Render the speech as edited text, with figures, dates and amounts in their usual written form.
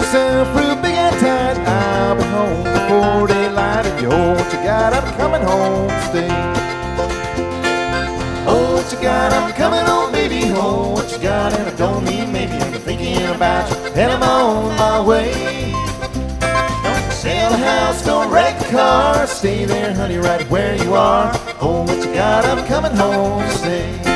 yourself real big and tight. I'll be home before daylight. If you hold what you got, I'm coming home to stay. Oh, what you got, I'm coming home, baby. Oh, what you got, and I don't mean maybe. I'm thinking about you, and I'm on my way. Don't sell the house, don't wreck the car. Stay there, honey, right where you are. Oh, what you got, I'm coming home to stay.